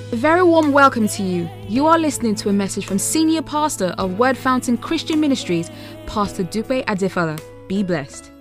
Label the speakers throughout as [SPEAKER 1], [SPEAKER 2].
[SPEAKER 1] A very warm welcome to you. You are listening to a message from Senior Pastor of Word Fountain Christian Ministries, Pastor Dupe Adefala. Be blessed.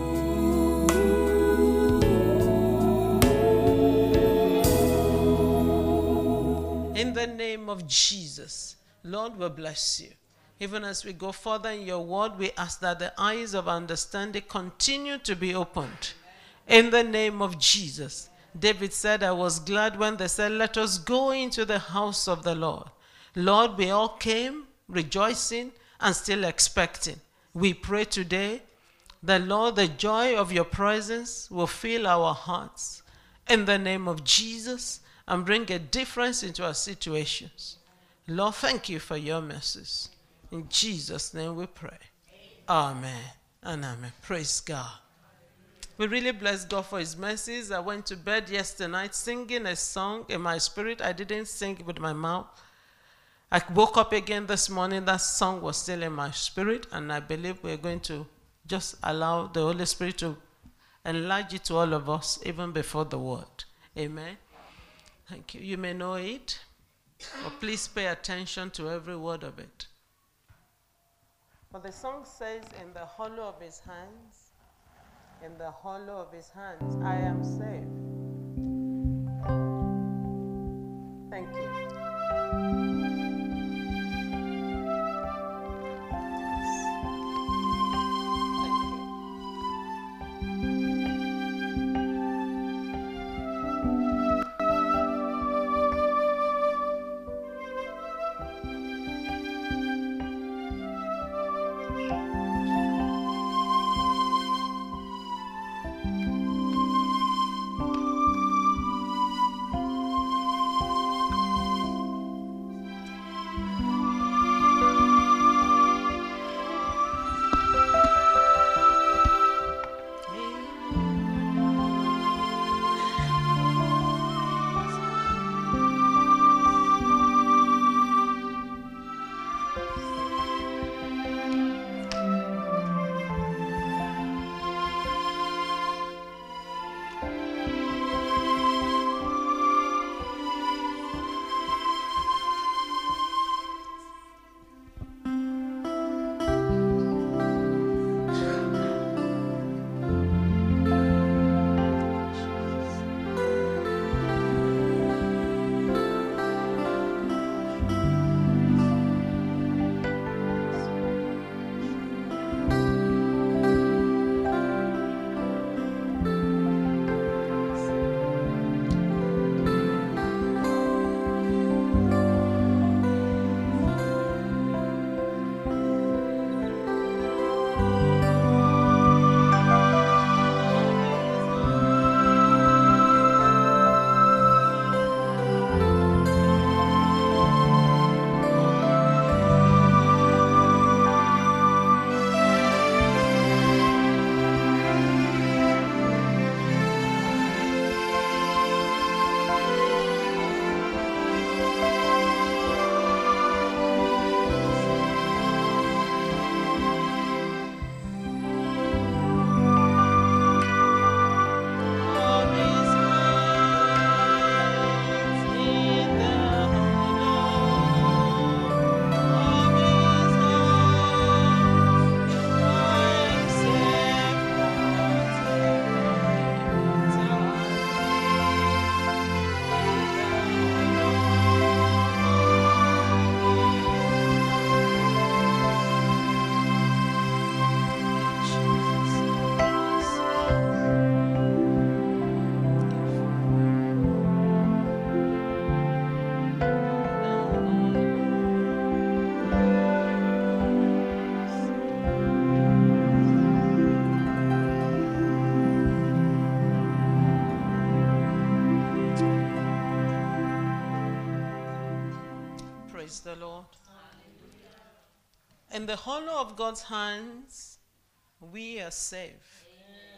[SPEAKER 2] In the name of Jesus, Lord, we bless you. Even as we go further in your word, we ask that the eyes of understanding continue to be opened. In the name of Jesus. David said, I was glad when they said, let us go into the house of the Lord. Lord, we all came rejoicing and still expecting. We pray today that, Lord, the joy of your presence will fill our hearts in the name of Jesus and bring a difference into our situations. Lord, thank you for your mercies. In Jesus' name we pray. Amen and amen. Praise God. We really bless God for his mercies. I went to bed yesterday night singing a song in my spirit. I didn't sing it with my mouth. I woke up again this morning. That song was still in my spirit. And I believe we're going to just allow the Holy Spirit to enlarge it to all of us even before the word. Amen. Thank you. You may know it, but please pay attention to every word of it. For the song says, in the hollow of his hands, in the hollow of his hands, I am safe. Thank you. Praise the Lord. In the hollow of God's hands, we are safe.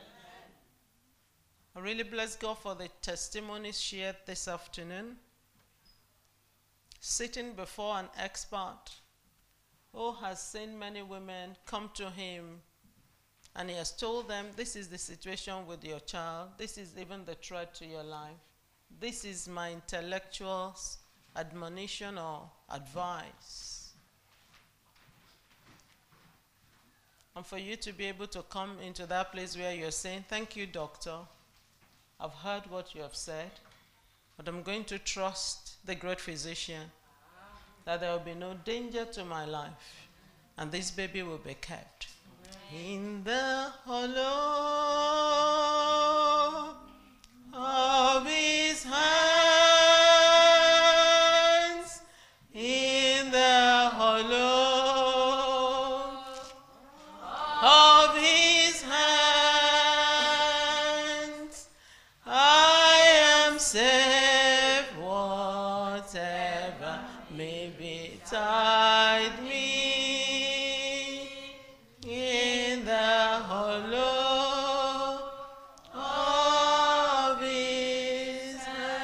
[SPEAKER 2] I really bless God for the testimonies shared this afternoon. Sitting before an expert who has seen many women come to him, and he has told them, this is the situation with your child. This is even the threat to your life. This is my intellectual admonition or advice. And for you to be able to come into that place where you're saying, thank you, doctor. I've heard what you have said, but I'm going to trust the great physician that there will be no danger to my life, and this baby will be kept. In the hollow of his hands, in the hollow of his hands, I am safe, whatever may betide me. In the hollow of his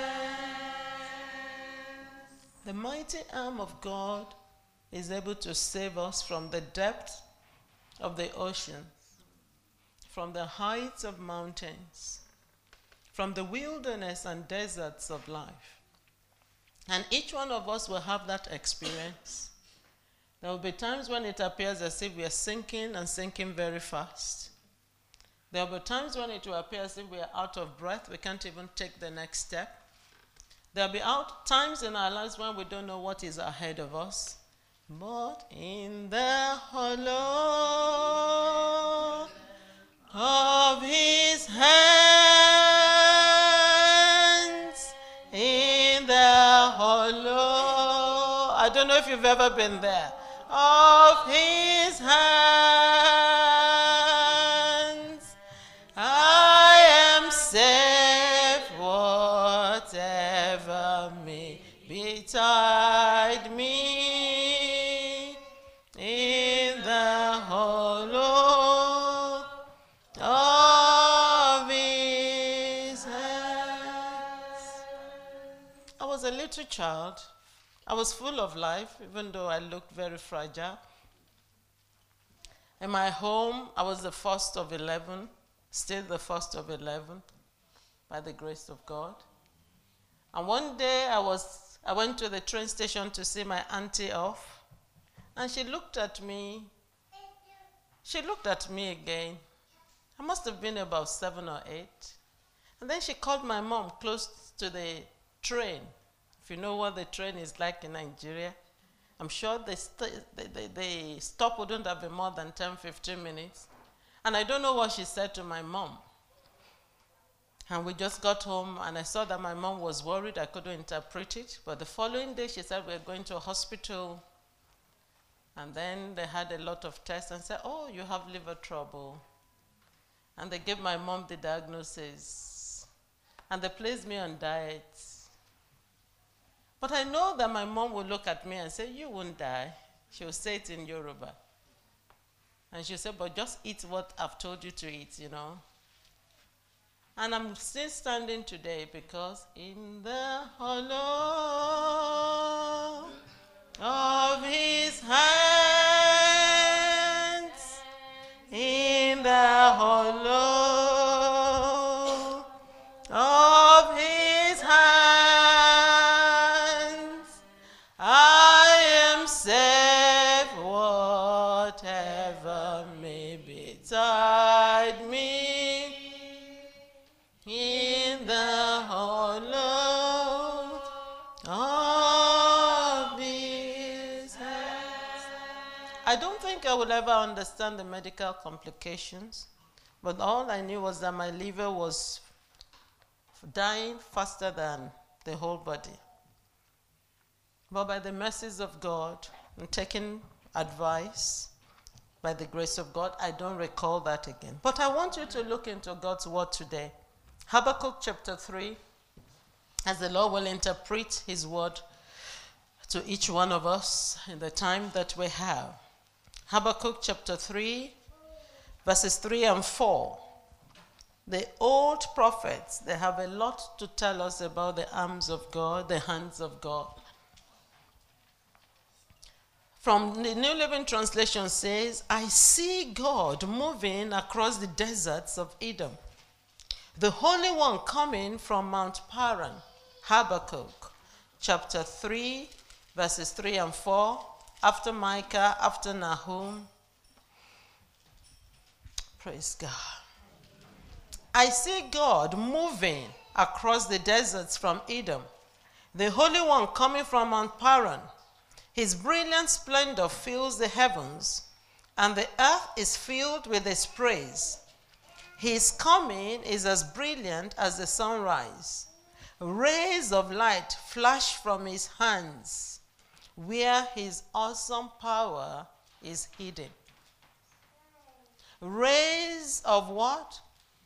[SPEAKER 2] hands. The mighty arm of God is able to save us from the depths of the ocean, from the heights of mountains, from the wilderness and deserts of life. And each one of us will have that experience. There will be times when it appears as if we are sinking and sinking very fast. There will be times when it will appear as if we are out of breath. We can't even take the next step. There will be times in our lives when we don't know what is ahead of us. But in the hollow of his hands, in the hollow, I don't know if you've ever been there, of his hands, I am safe, whatever may betide me. In the hollow of his hands. I was a little child. I was full of life, even though I looked very fragile. In my home, I was the first of 11, still the first of 11, by the grace of God. And one day I went to the train station to see my auntie off, and she looked at me. She looked at me again. I must have been about 7 or 8. And then she called my mom close to the train. If you know what the train is like in Nigeria, I'm sure the stop wouldn't have been more than 10, 15 minutes. And I don't know what she said to my mom. And we just got home, and I saw that my mom was worried. I couldn't interpret it. But the following day, she said, we're going to a hospital. And then they had a lot of tests and said, oh, you have liver trouble. And they gave my mom the diagnosis. And they placed me on diet. But I know that my mom will look at me and say, you won't die. She will say it in Yoruba. And she'll say, but just eat what I've told you to eat, you know. And I'm still standing today because in the hollow of his hands, in the hollow of his hands, I am safe, whatever may betide me. In the hollow of his hands. I don't think I will ever understand the medical complications, but all I knew was that my liver was dying faster than the whole body. But by the mercies of God and taking advice, by the grace of God, I don't recall that again. But I want you to look into God's word today. Habakkuk chapter 3, as the Lord will interpret his word to each one of us in the time that we have. Habakkuk chapter 3, verses 3 and 4. The old prophets, they have a lot to tell us about the arms of God, the hands of God. From the New Living Translation says, I see God moving across the deserts of Edom, the Holy One coming from Mount Paran. Habakkuk chapter 3, verses 3 and 4, after Micah, after Nahum. Praise God. I see God moving across the deserts from Edom, the Holy One coming from Mount Paran. His brilliant splendor fills the heavens, and the earth is filled with his praise. His coming is as brilliant as the sunrise. Rays of light flash from his hands, where his awesome power is hidden. Rays of what?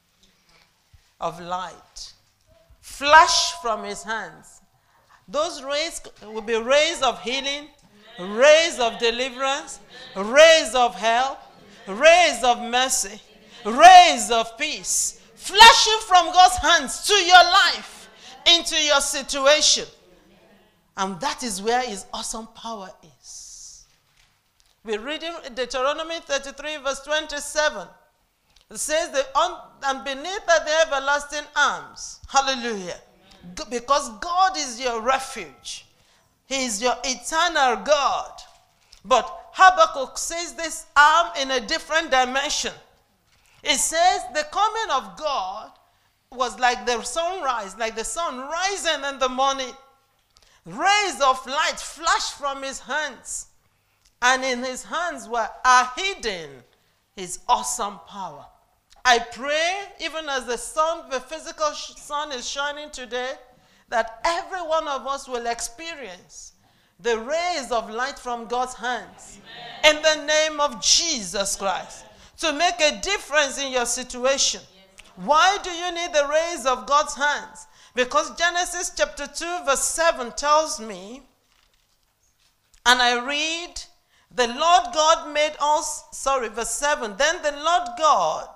[SPEAKER 2] Of light flash from his hands. Those rays will be rays of healing, rays of deliverance, rays of help, rays of mercy, rays of peace, flashing from God's hands to your life, into your situation. And that is where his awesome power is. We're reading Deuteronomy 33, verse 27. It says, and beneath are the everlasting arms. Hallelujah. Because God is your refuge. He is your eternal God. But Habakkuk says this arm in a different dimension. It says the coming of God was like the sunrise, like the sun rising in the morning. Rays of light flashed from his hands. And in his hands are hidden his awesome power. I pray, even as the sun, the physical sun is shining today, that every one of us will experience the rays of light from God's hands. Amen. In the name of Jesus Christ. To make a difference in your situation. Why do you need the rays of God's hands? Because Genesis chapter 2 verse 7 tells me, and I read, the Lord God made us, verse 7, then the Lord God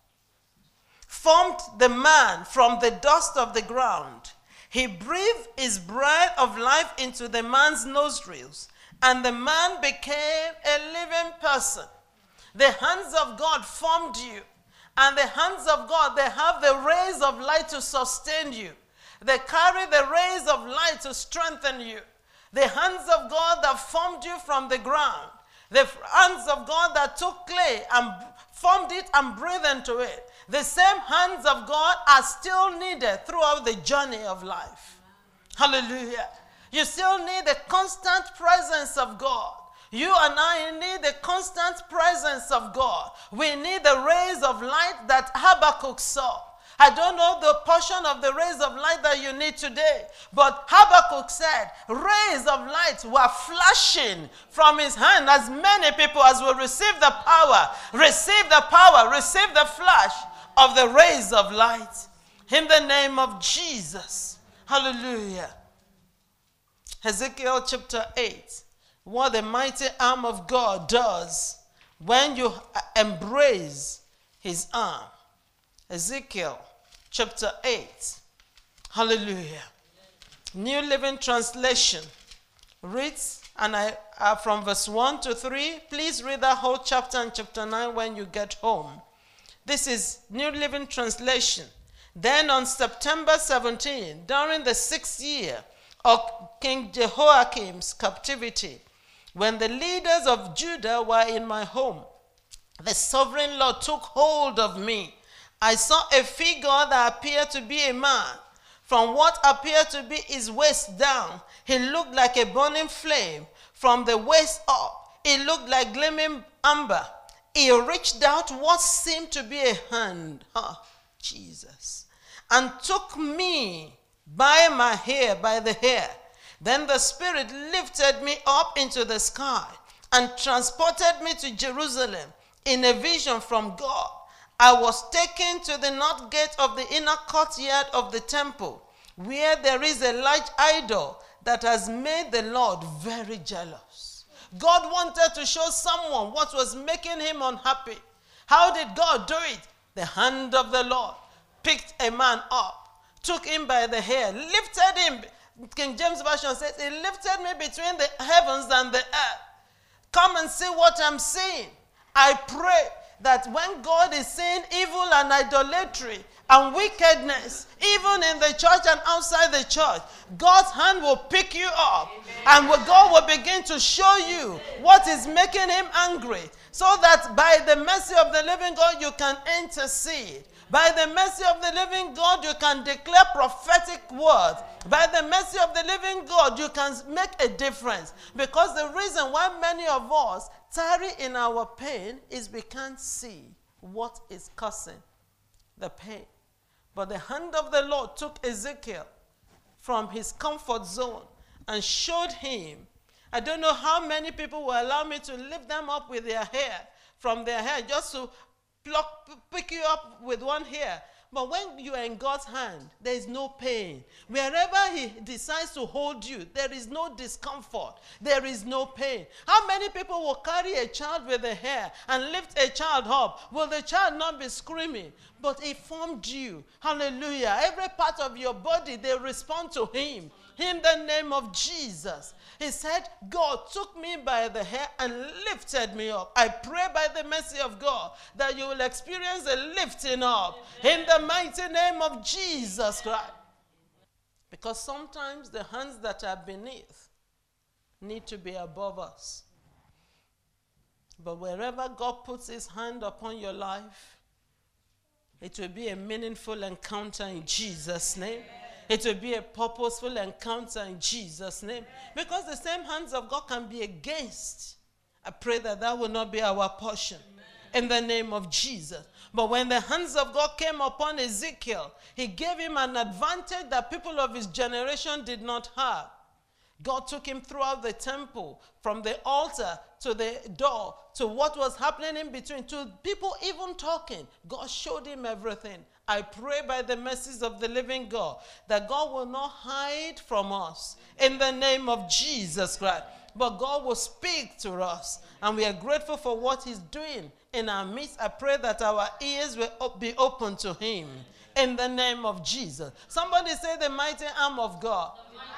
[SPEAKER 2] formed the man from the dust of the ground. He breathed his breath of life into the man's nostrils, and the man became a living person. The hands of God formed you, and the hands of God, they have the rays of light to sustain you. They carry the rays of light to strengthen you. The hands of God that formed you from the ground, the hands of God that took clay and formed it and breathed into it. The same hands of God are still needed throughout the journey of life. Hallelujah. You still need the constant presence of God. You and I need the constant presence of God. We need the rays of light that Habakkuk saw. I don't know the portion of the rays of light that you need today, but Habakkuk said rays of light were flashing from his hand. As many people as will receive the power, receive the flash of the rays of light. In the name of Jesus. Hallelujah. Ezekiel chapter 8. What the mighty arm of God does when you embrace his arm. Ezekiel chapter 8. Hallelujah. New Living Translation reads, and from verse 1 to 3. Please read that whole chapter and chapter 9 when you get home. This is New Living Translation. Then on September 17, during the 6th year of King Jehoiakim's captivity, when the leaders of Judah were in my home, the sovereign Lord took hold of me. I saw a figure that appeared to be a man. From what appeared to be his waist down, he looked like a burning flame. From the waist up, it looked like gleaming amber. He reached out what seemed to be a hand, Jesus, and took me by the hair. Then the Spirit lifted me up into the sky and transported me to Jerusalem in a vision from God. I was taken to the north gate of the inner courtyard of the temple, where there is a large idol that has made the Lord very jealous. God wanted to show someone what was making him unhappy. How did God do it? The hand of the Lord picked a man up, took him by the hair, lifted him. King James Version says, he lifted me between the heavens and the earth. Come and see what I'm seeing. I pray that when God is seeing evil and idolatry and wickedness, even in the church and outside the church, God's hand will pick you up. Amen. And God will begin to show you what is making him angry, so that by the mercy of the living God, you can intercede. By the mercy of the living God, you can declare prophetic words. By the mercy of the living God, you can make a difference. Because the reason why many of us tarry in our pain is we can't see what is causing the pain. But the hand of the Lord took Ezekiel from his comfort zone and showed him. I don't know how many people will allow me to lift them up with their hair, from their hair, just to pick you up with one hair. But when you are in God's hand, there is no pain. Wherever he decides to hold you, there is no discomfort. There is no pain. How many people will carry a child with a hair and lift a child up? Will the child not be screaming? But he formed you. Hallelujah. Every part of your body, they respond to him. In the name of Jesus. He said, God took me by the hair and lifted me up. I pray by the mercy of God that you will experience a lifting up in the mighty name of Jesus Christ. Because sometimes the hands that are beneath need to be above us. But wherever God puts his hand upon your life, it will be a meaningful encounter in Jesus' name. It will be a purposeful encounter in Jesus' name. Because the same hands of God can be against. I pray that that will not be our portion. In the name of Jesus. But when the hands of God came upon Ezekiel, he gave him an advantage that people of his generation did not have. God took him throughout the temple, from the altar to the door, to what was happening in between, to people even talking. God showed him everything. I pray by the mercies of the living God that God will not hide from us in the name of Jesus Christ. But God will speak to us. And we are grateful for what he's doing in our midst. I pray that our ears will be open to him in the name of Jesus. Somebody say the mighty arm of God.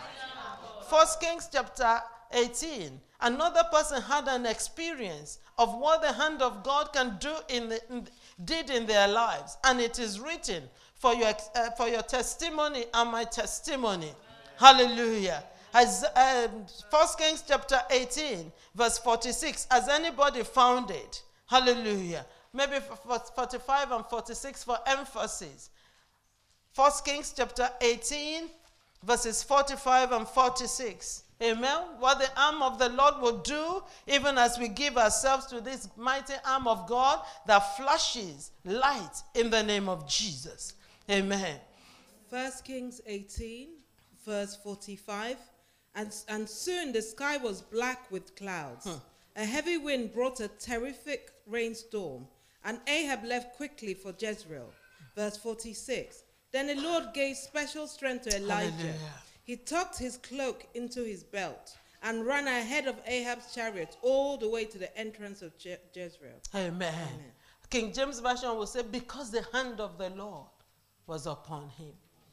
[SPEAKER 2] 1 Kings chapter 18. Another person had an experience of what the hand of God can do did in their lives. And it is written for your testimony and my testimony. Hallelujah. As 1 Kings chapter 18, verse 46. Has anybody found it? Hallelujah. Maybe 45 and 46 for emphasis. 1 Kings chapter 18, verses 45 and 46. Amen. What the arm of the Lord will do, even as we give ourselves to this mighty arm of God that flashes light in the name of Jesus. Amen.
[SPEAKER 3] 1 Kings 18, verse 45. And soon the sky was black with clouds. A heavy wind brought a terrific rainstorm, and Ahab left quickly for Jezreel. Verse 46. Then the Lord gave special strength to Elijah. Hallelujah. He tucked his cloak into his belt and ran ahead of Ahab's chariot all the way to the entrance of Jezreel.
[SPEAKER 2] Amen. Amen. King James Version will say, because the hand of the Lord was upon him.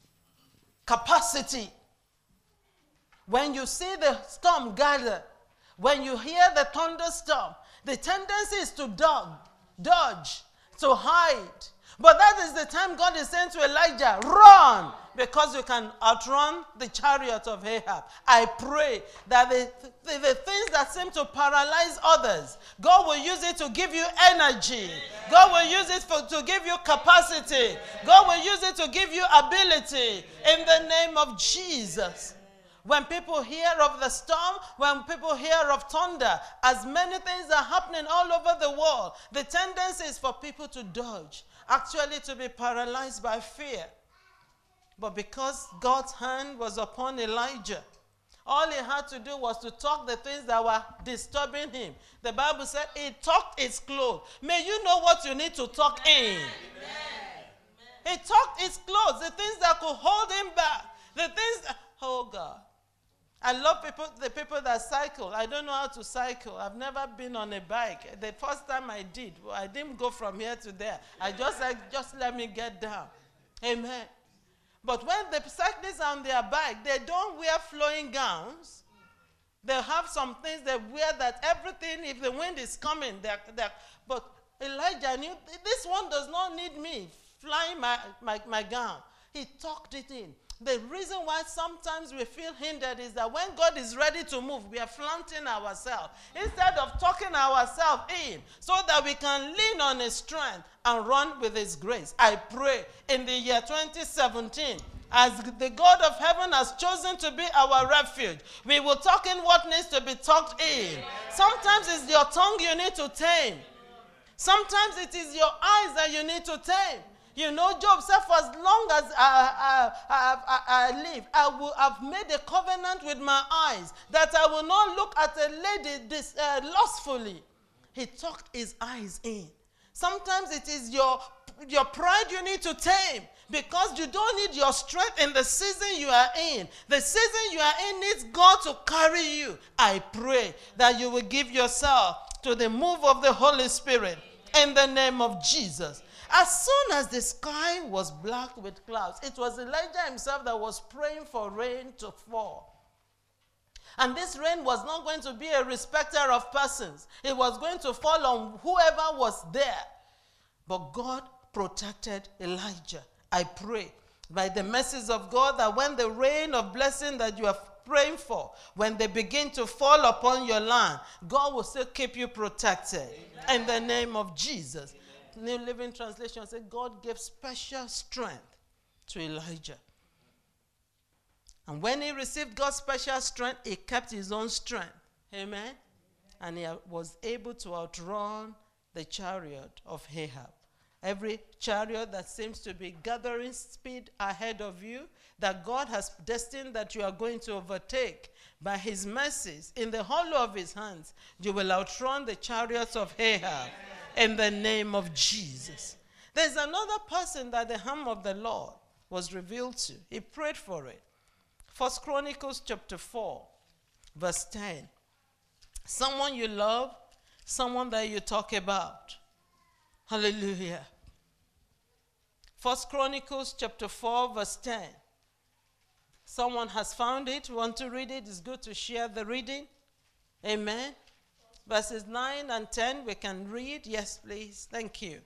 [SPEAKER 2] Capacity. When you see the storm gather, when you hear the thunderstorm, the tendency is to dodge, to hide. But that is the time God is saying to Elijah, run, because you can outrun the chariot of Ahab. I pray that the things that seem to paralyze others, God will use it to give you energy. God will use it to give you capacity. God will use it to give you ability in the name of Jesus. When people hear of the storm, when people hear of thunder, as many things are happening all over the world, the tendency is for people to dodge, actually to be paralyzed by fear. But because God's hand was upon Elijah, all he had to do was to tuck the things that were disturbing him. The Bible said he tucked his clothes. May you know what you need to tuck in. Amen. He tucked his clothes, the things that could hold him back, the things that, oh God. I love the people that cycle. I don't know how to cycle. I've never been on a bike. The first time I didn't go from here to there. I just let me get down. Amen. But when the cyclists are on their bike, they don't wear flowing gowns. They have some things they wear that everything, if the wind is coming, but Elijah knew this one does not need me. flying my gown. He tucked it in. The reason why sometimes we feel hindered is that when God is ready to move, we are flaunting ourselves instead of tucking ourselves in so that we can lean on His strength and run with His grace. I pray in the year 2017, as the God of heaven has chosen to be our refuge, we will tuck in what needs to be tucked in. Sometimes it's your tongue you need to tame. Sometimes it is your eyes that you need to tame. You know, Job said, for as long as I live, I will have made a covenant with my eyes that I will not look at a lady lustfully. He tucked his eyes in. Sometimes it is your pride you need to tame, because you don't need your strength in the season you are in. The season you are in needs God to carry you. I pray that you will give yourself to the move of the Holy Spirit in the name of Jesus. As soon as the sky was black with clouds, it was Elijah himself that was praying for rain to fall. And this rain was not going to be a respecter of persons. It was going to fall on whoever was there. But God protected Elijah. I pray by the mercies of God that when the rain of blessing that you are praying for, when they begin to fall upon your land, God will still keep you protected. Amen. In the name of Jesus. Amen. New Living Translation says God gave special strength to Elijah. And when he received God's special strength, he kept his own strength. Amen. And he was able to outrun the chariot of Ahab. Every chariot that seems to be gathering speed ahead of you, that God has destined that you are going to overtake, by his mercies, in the hollow of his hands, you will outrun the chariots of Ahab. In the name of Jesus. There's another person that the hand of the Lord was revealed to. He prayed for it. 1 Chronicles chapter 4, verse 10. Someone you love, someone that you talk about. Hallelujah. 1 Chronicles chapter 4, verse 10. Someone has found it. Want to read it? It's good to share the reading. Amen. Verses 9 and 10, we can read. Yes, please. Thank you.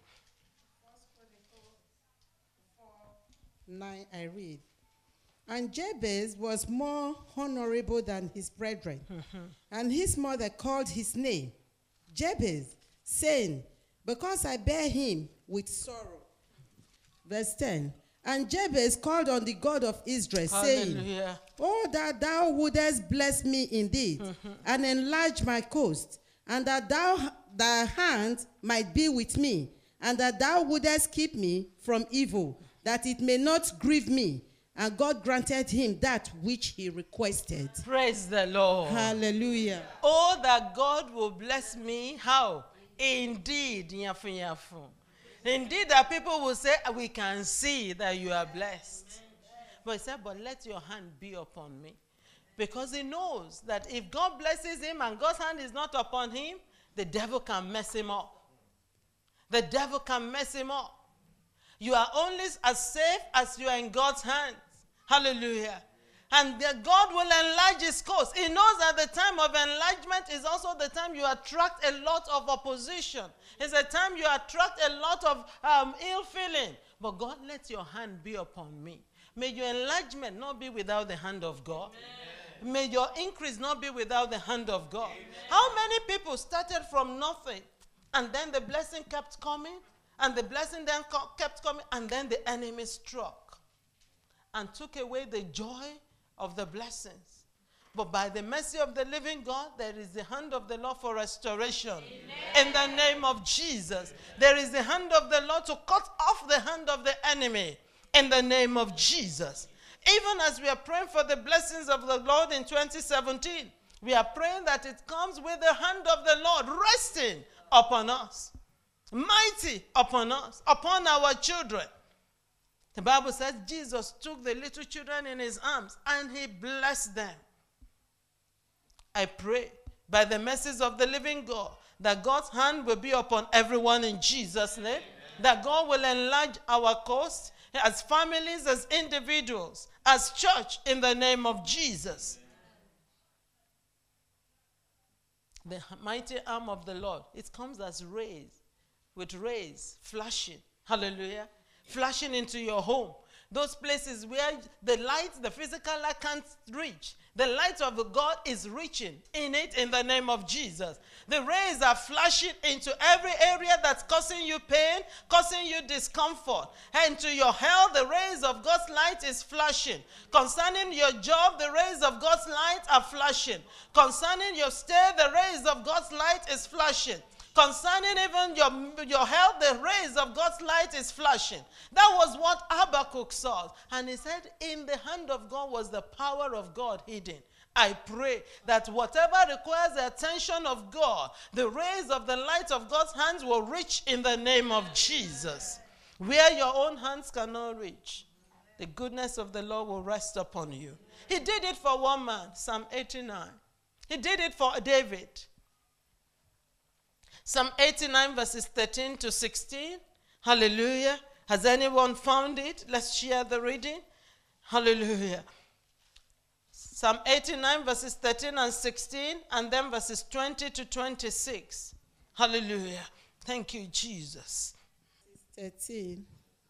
[SPEAKER 4] 9, I read. And Jabez was more honorable than his brethren. And his mother called his name Jabez, saying, because I bear him with sorrow. Verse 10. And Jabez called on the God of Israel, saying, oh, that thou wouldest bless me indeed, and enlarge my coast, and that thy hand might be with me, and that thou wouldest keep me from evil, that it may not grieve me. And God granted him that which he requested.
[SPEAKER 2] Praise the Lord.
[SPEAKER 4] Hallelujah.
[SPEAKER 2] Oh, that God will bless me. How? Indeed. Indeed, that people will say, we can see that you are blessed. But he said, but let your hand be upon me. Because he knows that if God blesses him and God's hand is not upon him, the devil can mess him up. The devil can mess him up. You are only as safe as you are in God's hands. Hallelujah. And God will enlarge his coast. He knows that the time of enlargement is also the time you attract a lot of opposition. It's a time you attract a lot of ill feeling. But God, let your hand be upon me. May your enlargement not be without the hand of God. Amen. May your increase not be without the hand of God. Amen. How many people started from nothing, and then the blessing kept coming, and the blessing then kept coming, and then the enemy struck and took away the joy of the blessings. But by the mercy of the living God, there is the hand of the Lord for restoration. Amen. In the name of Jesus, there is the hand of the Lord to cut off the hand of the enemy. In the name of Jesus. Even as we are praying for the blessings of the Lord in 2017, we are praying that it comes with the hand of the Lord resting upon us. Mighty upon us, upon our children. The Bible says Jesus took the little children in his arms and he blessed them. I pray by the mercies of the living God that God's hand will be upon everyone in Jesus' name. Amen. That God will enlarge our coast as families, as individuals, as church in the name of Jesus. Amen. The mighty arm of the Lord, it comes as rays, with rays flashing. Hallelujah. flashing into your home. Those places where the light, the physical light can't reach. The light of God is reaching in it in the name of Jesus. The rays are flashing into every area that's causing you pain, causing you discomfort. And to your health, the rays of God's light is flashing. Concerning your job, the rays of God's light are flashing. Concerning your stay, the rays of God's light is flashing. Concerning even your health, the rays of God's light is flashing. That was what Habakkuk saw. And he said, in the hand of God was the power of God hidden. I pray that whatever requires the attention of God, the rays of the light of God's hands will reach in the name of Jesus. Where your own hands cannot reach, the goodness of the Lord will rest upon you. He did it for one man, Psalm 89. He did it for David. Psalm 89 verses 13 to 16. Hallelujah. Has anyone found it? Let's share the reading. Hallelujah. Psalm 89 verses 13 and 16, and then verses 20 to 26. Hallelujah. Thank you, Jesus.
[SPEAKER 4] 13,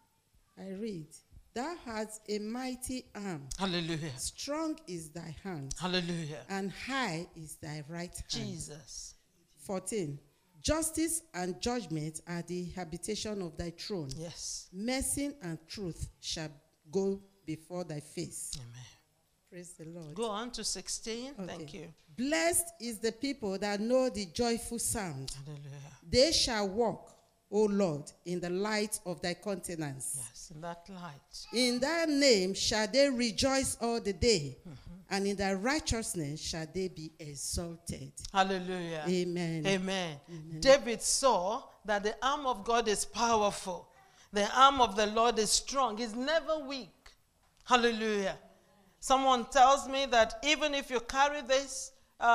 [SPEAKER 4] I read, Thou hast a mighty arm.
[SPEAKER 2] Hallelujah.
[SPEAKER 4] Strong is thy hand.
[SPEAKER 2] Hallelujah.
[SPEAKER 4] And high is thy right hand.
[SPEAKER 2] Jesus.
[SPEAKER 4] 14, Justice and judgment are the habitation of thy throne.
[SPEAKER 2] Yes.
[SPEAKER 4] Mercy and truth shall go before thy face.
[SPEAKER 2] Amen.
[SPEAKER 4] Praise the Lord.
[SPEAKER 2] Go on to 16.
[SPEAKER 4] Okay.
[SPEAKER 2] Thank you.
[SPEAKER 4] Blessed is the people that know the joyful sound.
[SPEAKER 2] Hallelujah.
[SPEAKER 4] They shall walk, O Lord, in the light of thy countenance.
[SPEAKER 2] Yes, in that light.
[SPEAKER 4] In thy name shall they rejoice all the day, and in thy righteousness shall they be exalted.
[SPEAKER 2] Hallelujah.
[SPEAKER 4] Amen.
[SPEAKER 2] Amen. David saw that the arm of God is powerful. The arm of the Lord is strong. He's never weak. Hallelujah. Someone tells me that even if you carry this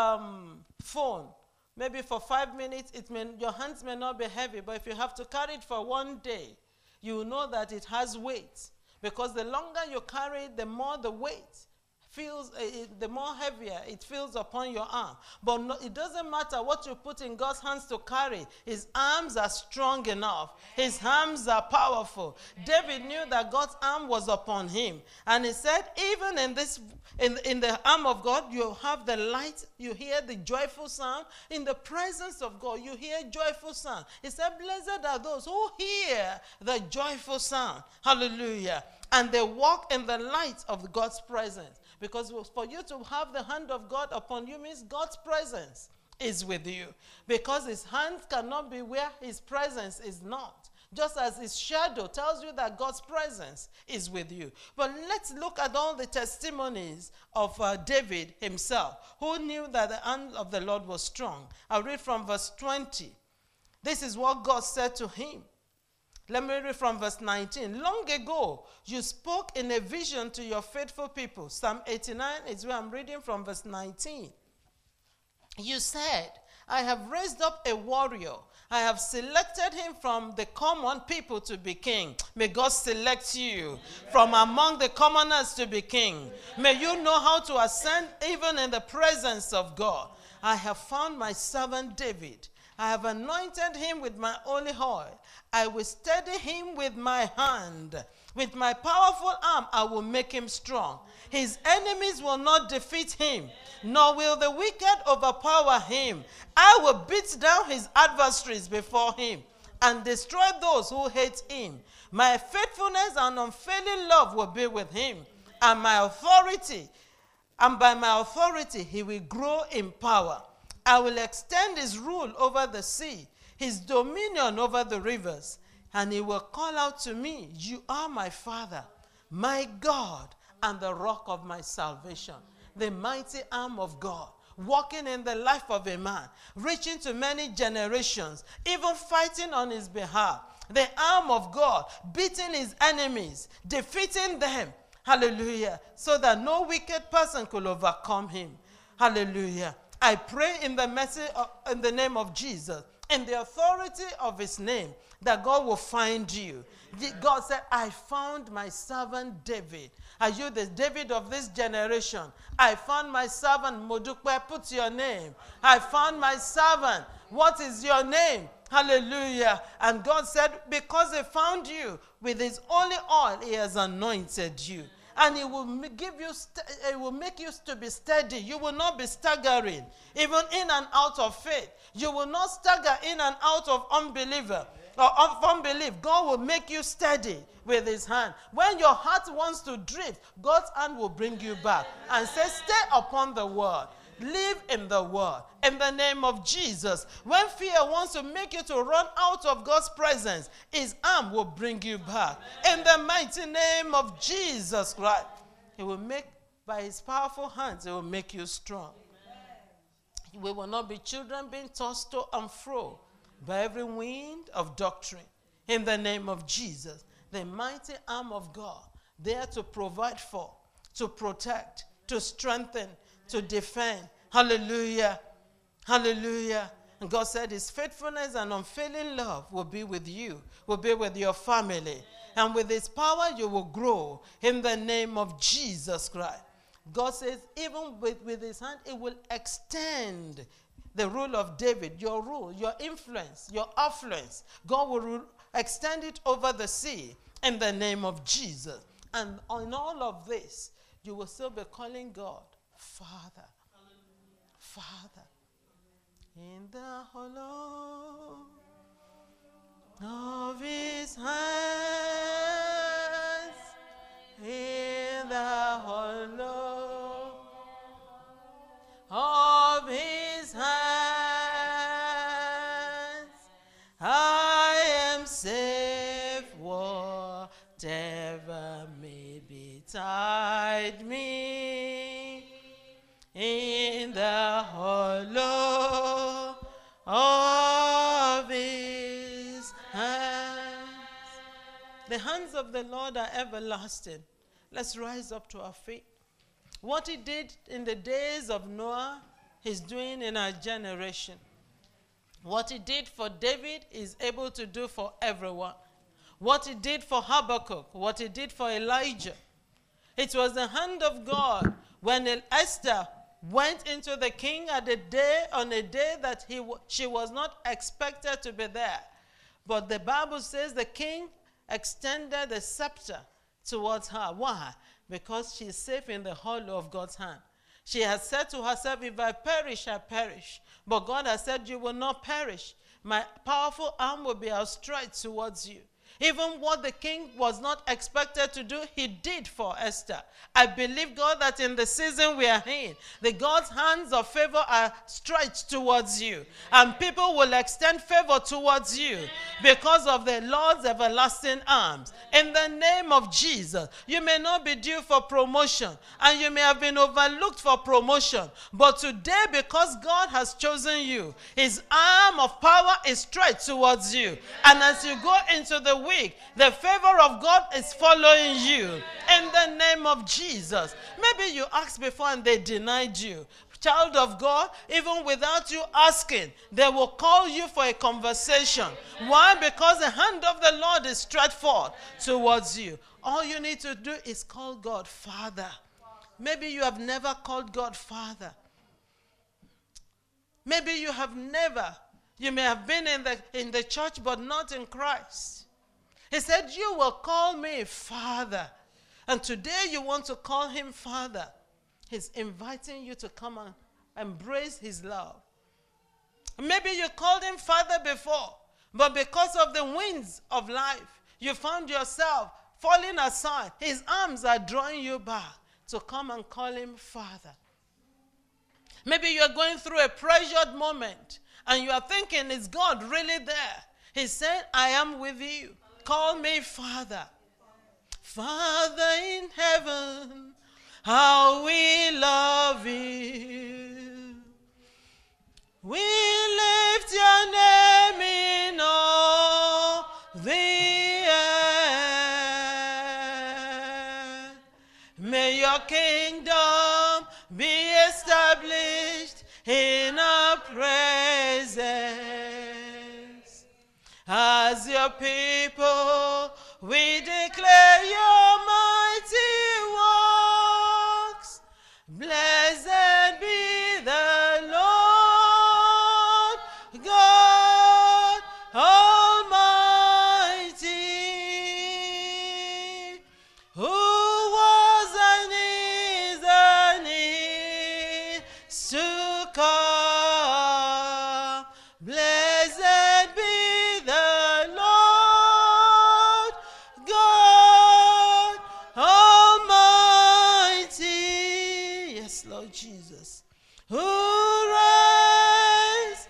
[SPEAKER 2] phone, maybe for 5 minutes, your hands may not be heavy, but if you have to carry it for one day, you will know that it has weight. Because the longer you carry it, the more the weight feels, the more heavier it feels upon your arm. But no, it doesn't matter what you put in God's hands to carry. His arms are strong enough. His arms are powerful. David knew that God's arm was upon him. And he said, even in this, in the arm of God, you have the light, you hear the joyful sound. In the presence of God, you hear joyful sound. He said, blessed are those who hear the joyful sound. Hallelujah. And they walk in the light of God's presence. Because for you to have the hand of God upon you means God's presence is with you. Because his hand cannot be where his presence is not. Just as his shadow tells you that God's presence is with you. But let's look at all the testimonies of David himself, who knew that the hand of the Lord was strong. I'll read from verse 20. This is what God said to him. Let me read from verse 19. Long ago, you spoke in a vision to your faithful people. Psalm 89 is where I'm reading from verse 19. You said, I have raised up a warrior. I have selected him from the common people to be king. May God select you from among the commoners to be king. May you know how to ascend even in the presence of God. I have found my servant David. I have anointed him with my holy oil. I will steady him with my hand. With my powerful arm, I will make him strong. His enemies will not defeat him, nor will the wicked overpower him. I will beat down his adversaries before him and destroy those who hate him. My faithfulness and unfailing love will be with him, and by my authority, he will grow in power. I will extend his rule over the sea, his dominion over the rivers, and he will call out to me, you are my Father, my God, and the rock of my salvation. The mighty arm of God, walking in the life of a man, reaching to many generations, even fighting on his behalf. The arm of God, beating his enemies, defeating them. Hallelujah. So that no wicked person could overcome him. Hallelujah. I pray in the name of Jesus, in the authority of his name, that God will find you. God said, I found my servant David. Are you the David of this generation? I found my servant Modukwe. Put your name. I found my servant. What is your name? Hallelujah. And God said, because he found you with his holy oil, he has anointed you. And he will give you, it will make you to be steady. You will not be staggering, even in and out of faith. You will not stagger in and out of unbeliever or of unbelief. God will make you steady with his hand. When your heart wants to drift, God's hand will bring you back and say, stay upon the word. Live in the word. In the name of Jesus. When fear wants to make you to run out of God's presence, his arm will bring you back. In the mighty name of Jesus Christ. He will make, by his powerful hands, he will make you strong. We will not be children being tossed to and fro by every wind of doctrine. In the name of Jesus. The mighty arm of God, there to provide for, to protect, to strengthen, to defend. Hallelujah. Hallelujah. And God said his faithfulness and unfailing love will be with you, will be with your family. And with his power you will grow in the name of Jesus Christ. God says even with his hand, it will extend the rule of David, your rule, your influence, your affluence. God will extend it over the sea in the name of Jesus. And on all of this, you will still be calling God Father. Father. In the hollow of his hands, in the hollow of his hands, I am safe, whatever may betide me. In the hollow of his hands. The hands of the Lord are everlasting. Let's rise up to our feet. What he did in the days of Noah, he's doing in our generation. What he did for David, he's able to do for everyone. What he did for Habakkuk, what he did for Elijah. It was the hand of God when Esther went into the king on a day that she was not expected to be there. But the Bible says the king extended the scepter towards her. Why? Because she is safe in the hollow of God's hand. She has said to herself, if I perish, I perish. But God has said, you will not perish. My powerful arm will be outstretched towards you. Even what the king was not expected to do, he did for Esther. I believe, God, that in the season we are in, the God's hands of favor are stretched towards you. And people will extend favor towards you because of the Lord's everlasting arms. In the name of Jesus, you may not be due for promotion, and you may have been overlooked for promotion. But today, because God has chosen you, his arm of power is stretched towards you. And as you go into the week, the favor of God is following you in the name of Jesus. Maybe you asked before and they denied you. Child of God, even without you asking, they will call you for a conversation. Why? Because the hand of the Lord is stretched forth towards you. All you need to do is call God Father. Maybe you have never called God Father. Maybe you have never. You may have been in the church but not in Christ. He said, you will call me Father. And today you want to call him Father. He's inviting you to come and embrace his love. Maybe you called him Father before, but because of the winds of life, you found yourself falling aside. His arms are drawing you back to come and call him Father. Maybe you're going through a pressured moment and you are thinking, is God really there? He said, I am with you. Call me Father. Father in heaven, how we love you. We lift your name in all the earth. May your kingdom be established in our presence. As your people, we declare your mighty works. Blessed be the Lord God come. Blessed be the Lord God Almighty. Yes, Lord Jesus. Who reigns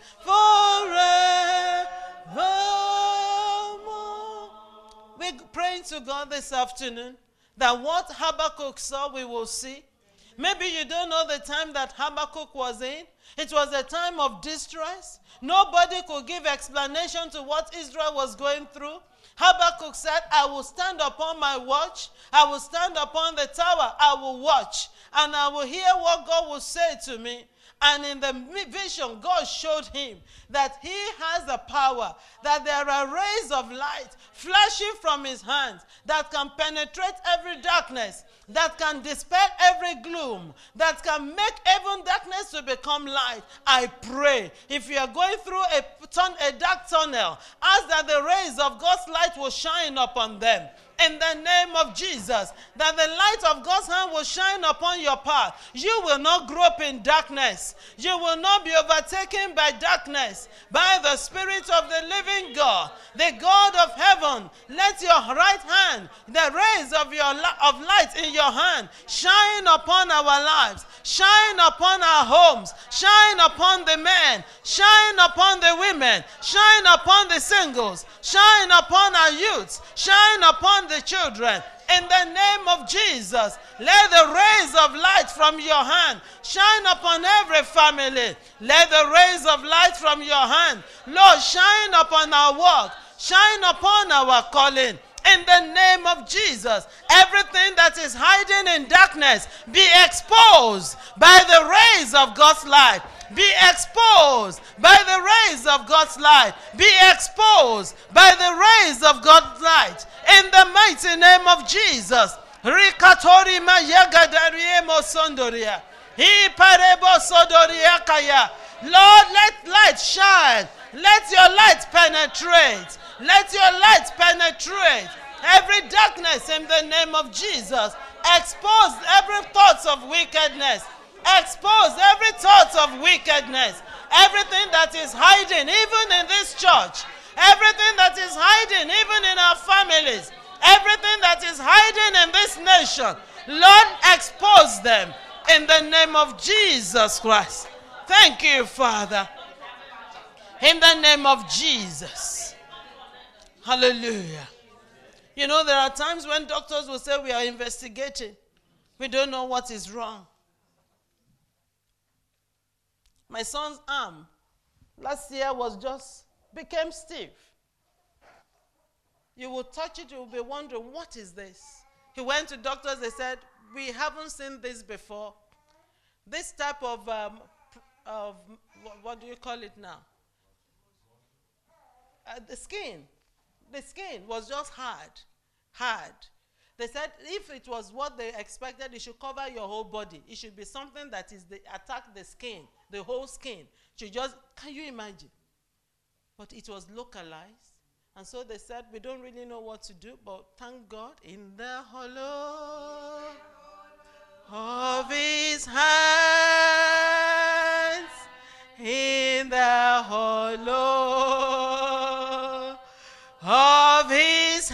[SPEAKER 2] forevermore. We're praying to God this afternoon that what Habakkuk saw, we will see. Maybe you don't know the time that Habakkuk was in. It was a time of distress. Nobody could give explanation to what Israel was going through. Habakkuk said, I will stand upon my watch. I will stand upon the tower. I will watch. And I will hear what God will say to me. And in the vision, God showed him that he has the power, that there are rays of light flashing from his hands that can penetrate every darkness, that can dispel every gloom, that can make even darkness to become light. I pray, if you are going through a dark tunnel, ask that the rays of God's light will shine upon them. In the name of Jesus, that the light of God's hand will shine upon your path. You will not grow up in darkness. You will not be overtaken by darkness. By the Spirit of the living God, the God of heaven, let your right hand, the rays of light in your hand, shine upon our lives, shine upon our homes, shine upon the men, shine upon the women, shine upon the singles, shine upon our youths, shine upon the children. In the name of Jesus, let the rays of light from your hand shine upon every family. Let the rays of light from your hand, Lord, shine upon our work, shine upon our calling. In the name of Jesus, everything that is hiding in darkness be exposed by the rays of God's light. Be exposed by the rays of God's light. Be exposed by the rays of God's light. In the mighty name of Jesus. Rikatori mayagadariemo sondoria. Iparebo sodoria kaya. Lord, let light shine. Let your light penetrate. Let your light penetrate every darkness in the name of Jesus. Expose every thought of wickedness. Expose every thought of wickedness. Everything that is hiding, even in this church. Everything that is hiding, even in our families. Everything that is hiding in this nation. Lord, expose them in the name of Jesus Christ. Thank you, Father. In the name of Jesus. Hallelujah. You know, there are times when doctors will say we are investigating. We don't know what is wrong. My son's arm last year became stiff. You will touch it, you will be wondering, what is this? He went to doctors, they said, we haven't seen this before. This type of what do you call it now? The skin was just hard. They said if it was what they expected, it should cover your whole body. It should be something that is attack the skin, the whole skin. Can you imagine? But it was localized. And so they said, we don't really know what to do, but thank God, in the hollow of his hands, in the hollow of his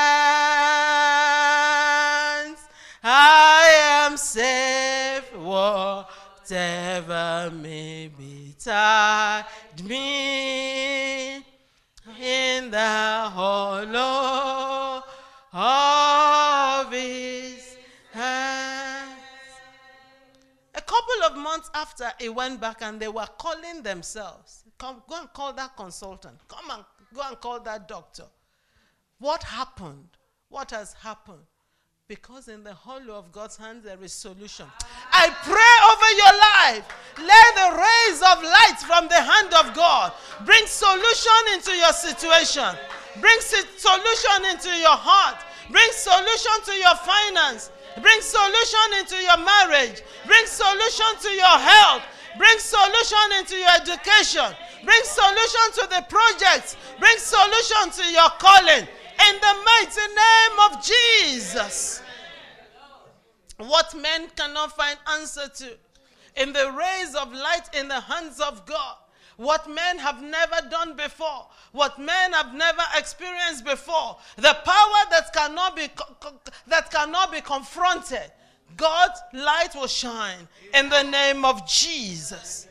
[SPEAKER 2] hands, I am safe, whatever may betide me. In the hollow of his hands. A couple of months after, he went back and they were calling themselves. Go and call that consultant. Come and go and call that doctor. What happened? What has happened? Because in the hollow of God's hands there is solution. I pray over your life. Let the rays of light from the hand of God bring solution into your situation. Bring solution into your heart. Bring solution to your finance. Bring solution into your marriage. Bring solution to your health. Bring solution into your education. Bring solution to the projects. Bring solution to your calling. In the mighty name of Jesus. What men cannot find answer to, in the rays of light in the hands of God. What men have never done before, what men have never experienced before, the power that cannot be confronted, God's light will shine in the name of Jesus.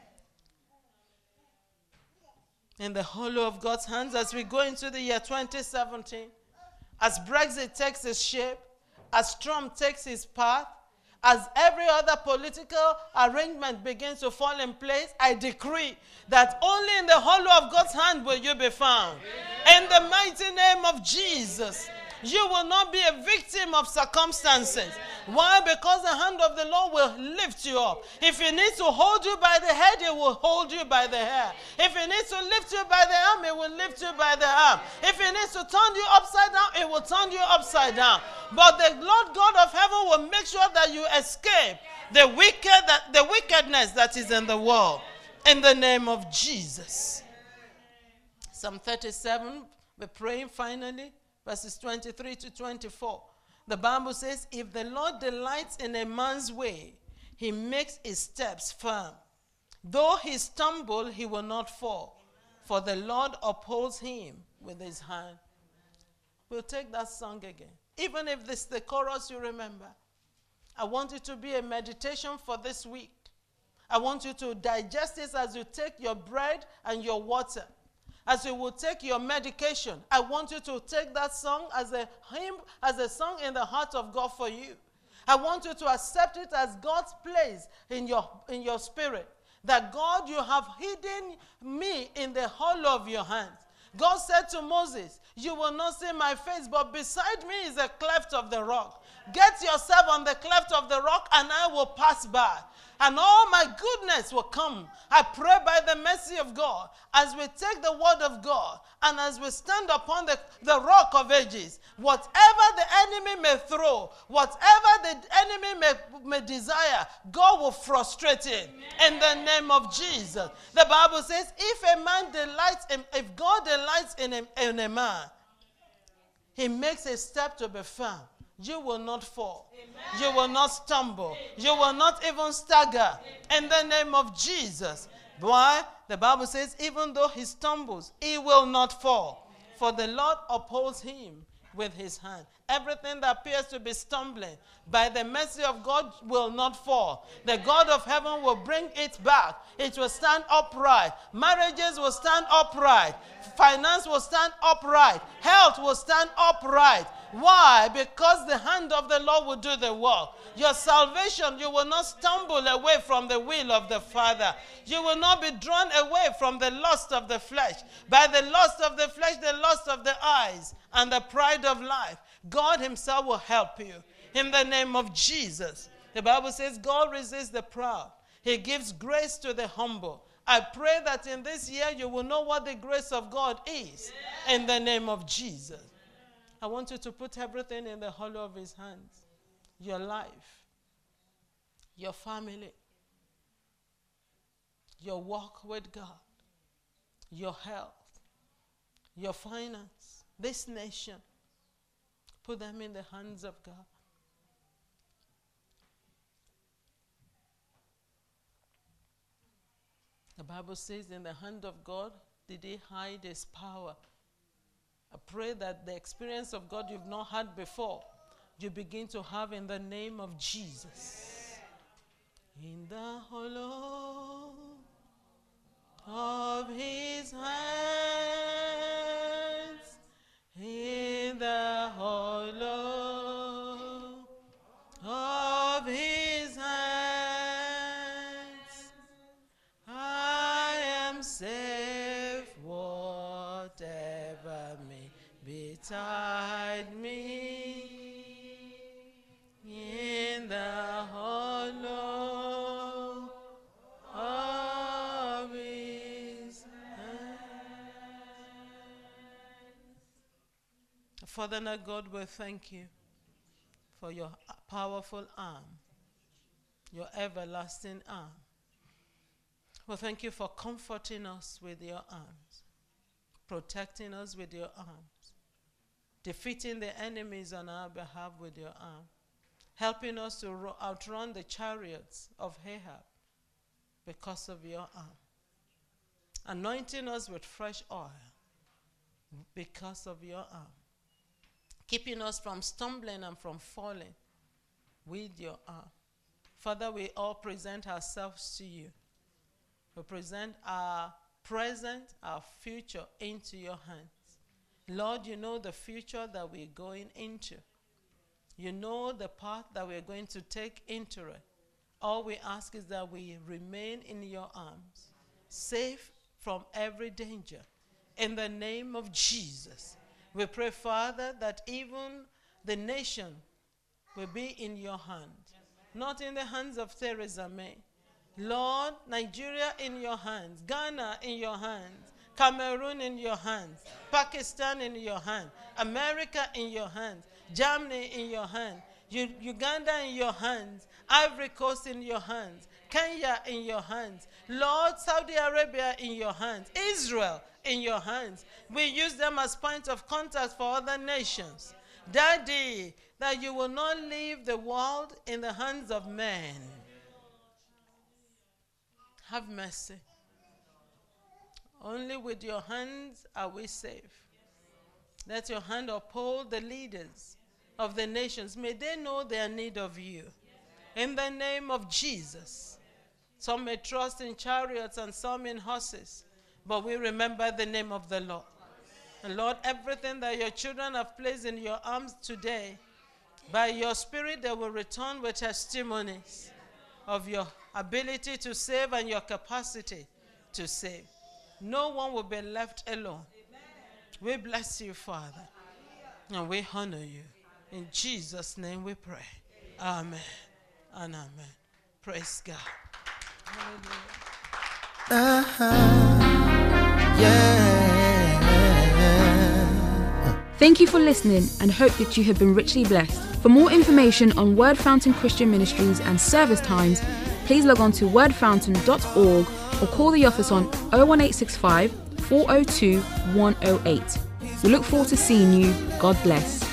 [SPEAKER 2] In the hollow of God's hands, as we go into the year 2017, as Brexit takes its shape, as Trump takes his path, as every other political arrangement begins to fall in place, I decree that only in the hollow of God's hand will you be found. Amen. In the mighty name of Jesus. You will not be a victim of circumstances. Why? Because the hand of the Lord will lift you up. If He needs to hold you by the head, He will hold you by the hair. If He needs to lift you by the arm, He will lift you by the arm. If He needs to turn you upside down, He will turn you upside down. But the Lord God of heaven will make sure that you escape the wickedness that is in the world. In the name of Jesus. Psalm 37, we're praying finally. Verses 23 to 24. The Bible says, if the Lord delights in a man's way, He makes his steps firm. Though he stumble, he will not fall, for the Lord upholds him with His hand. We'll take that song again. Even if this is the chorus you remember, I want it to be a meditation for this week. I want you to digest this as you take your bread and your water. As you will take your medication, I want you to take that song as a hymn, as a song in the heart of God for you. I want you to accept it as God's place in your spirit. That God, you have hidden me in the hollow of your hands. God said to Moses, you will not see my face, but beside me is a cleft of the rock. Get yourself on the cleft of the rock and I will pass by. And all my goodness will come. I pray by the mercy of God, as we take the word of God, and as we stand upon the rock of ages, whatever the enemy may throw, whatever the enemy may desire, God will frustrate it. Amen. In the name of Jesus. The Bible says, if God delights in a man, He makes a step to be firm. You will not fall. Amen. You will not stumble. Amen. You will not even stagger. Amen. In the name of Jesus. Why? The Bible says, even though he stumbles, he will not fall. Amen. For the Lord upholds him with His hand. Everything that appears to be stumbling, by the mercy of God, will not fall. The God of heaven will bring it back. It will stand upright. Marriages will stand upright. Finance will stand upright. Health will stand upright. Why? Because the hand of the Lord will do the work. Your salvation, you will not stumble away from the will of the Father. You will not be drawn away from the lust of the flesh. By the lust of the flesh, the lust of the eyes, and the pride of life. God Himself will help you. In the name of Jesus. The Bible says God resists the proud. He gives grace to the humble. I pray that in this year you will know what the grace of God is. In the name of Jesus. I want you to put everything in the hollow of His hands. Your life, your family, your walk with God, your health, your finance, this nation. Put them in the hands of God. The Bible says, in the hand of God did He hide His power. I pray that the experience of God you've not had before, you begin to have in the name of Jesus. In the hollow of His hands, in the hollow of His hands, I am safe, whatever may betide me. In the hollow of His hands. Father and our God, we thank You for Your powerful arm, Your everlasting arm. We thank You for comforting us with Your arms, protecting us with Your arms, defeating the enemies on our behalf with Your arm, helping us to outrun the chariots of Ahab because of your arm. Anointing us with fresh oil because of your arm. Keeping us from stumbling and from falling with your arm. Father, we all present ourselves to you. We present our present, our future into your hands. Lord, you know the future that we're going into. You know the path that we're going to take into it. All we ask is that we remain in your arms, safe from every danger. In the name of Jesus, we pray, Father, that even the nation will be in your hand, not in the hands of Theresa May. Lord, Nigeria in your hands, Ghana in your hands, Cameroon in your hands, Pakistan in your hand, America in your hands, Germany in your hand, Uganda in your hands, Ivory Coast in your hands, Kenya in your hands, Lord, Saudi Arabia in your hands, Israel in your hands. We use them as point of contact for other nations. Daddy, that you will not leave the world in the hands of men. Have mercy. Only with your hands are we safe. Let your hand uphold the leaders of the nations. May they know their need of you. In the name of Jesus. Some may trust in chariots and some in horses, but we remember the name of the Lord. And Lord, everything that your children have placed in your arms today, by your Spirit they will return with testimonies of your ability to save and your capacity to save. No one will be left alone. We bless you, Father, and we honor you. In Jesus' name we pray. Amen and amen. Praise God.
[SPEAKER 1] Thank you for listening and hope that you have been richly blessed. For more information on Word Fountain Christian Ministries and service times, please log on to wordfountain.org or call the office on 01865 402 108. We look forward to seeing you. God bless.